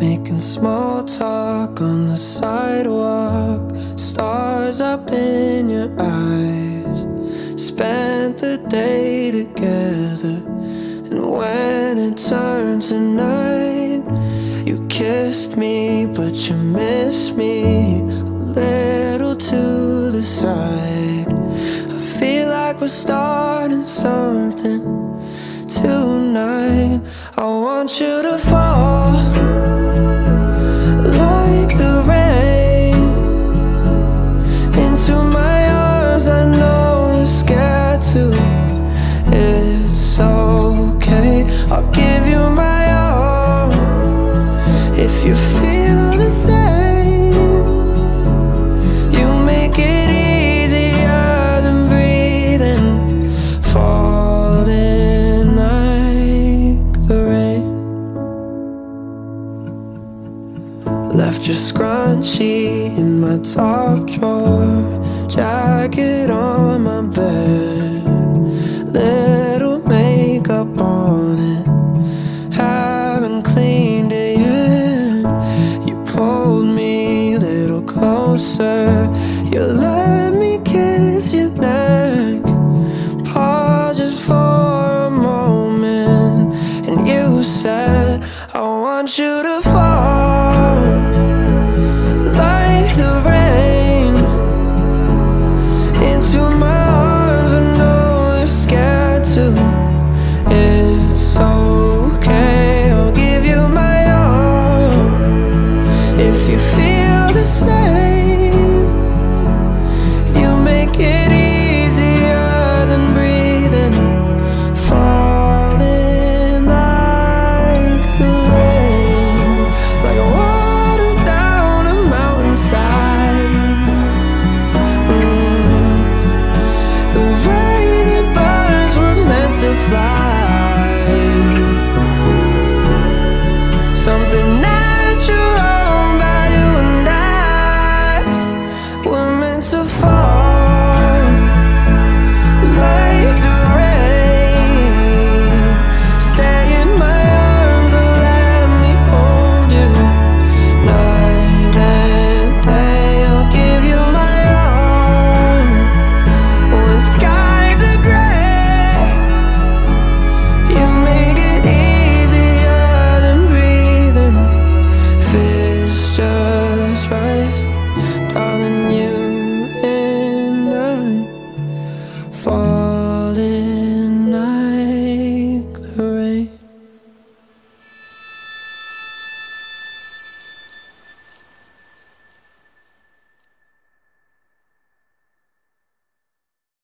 making small talk on the sidewalk. Stars up in your eyes. Spent the day together, and when it turned to night, you kissed me, but you missed me a little to the side. I feel like we're starting something tonight. I want you to fall like the rain into my arms. I know you're scared to. It's okay, I'll give you my all if you feel the same. You make it easier than breathing, falling like the rain. Left your scrunchie in my top drawer, jacket on my bed, little makeup